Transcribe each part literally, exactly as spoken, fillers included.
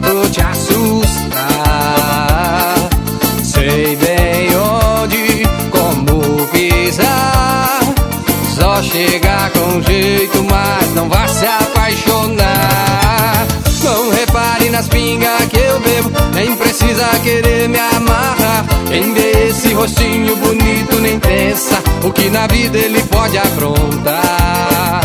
bruto te assusta. Sei bem onde, como pisar. Só chegar com jeito, mas não vá se apaixonar. Não repare nas pingas que eu bebo, nem precisa querer me amarrar. Quem vê esse rostinho bonito nem pensa o que na vida ele pode aprontar.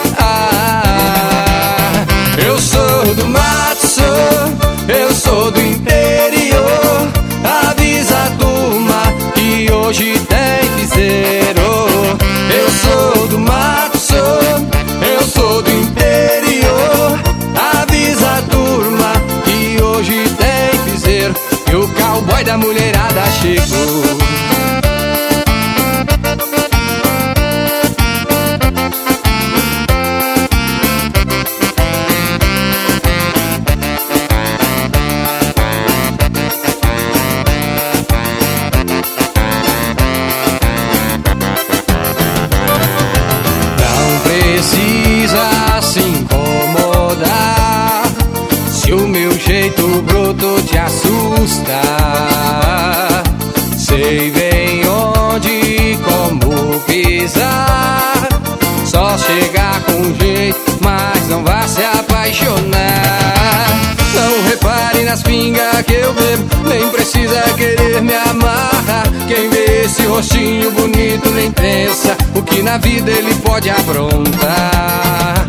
Ah, eu sou do mato, sou, eu sou do interior. Avisa a turma que hoje tem piseiro. Eu sou do mato, sou, eu sou do interior. Avisa a turma que hoje tem piseiro e o cowboy da mulherada chegou. Precisa se incomodar se o meu jeito bruto te assusta. Sei bem onde e como pisar. Só chegar com jeito, mas não vá se apaixonar. Não repare nas pingas que eu bebo, nem precisa querer me amarrar. Quem vê esse rostinho bonito nem pensa o que na vida ele pode aprontar.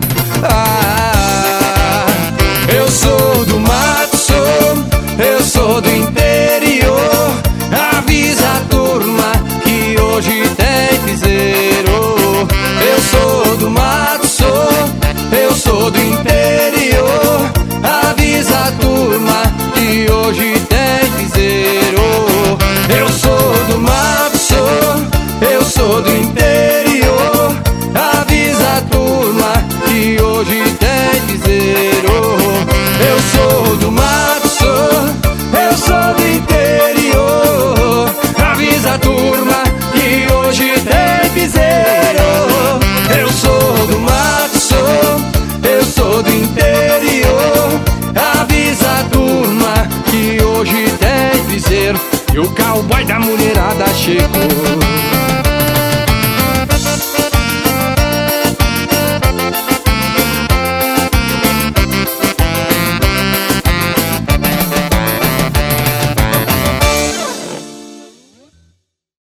Ah, eu sou do mato, sou, eu sou do interior. Avisa a turma que hoje tem piseiro. Eu sou do mato, sou, eu sou do interior. Avisa a turma que hoje tem piseiro. Eu sou do mato, sou, eu sou do interior. Avisa a turma que hoje tem piseiro. Eu sou do mato, sou, eu sou do interior. Avisa a turma que hoje tem piseiro. Eu sou do mato, sou, eu sou do interior. Avisa a turma que hoje tem piseiro e o cowboy da mulherada chegou.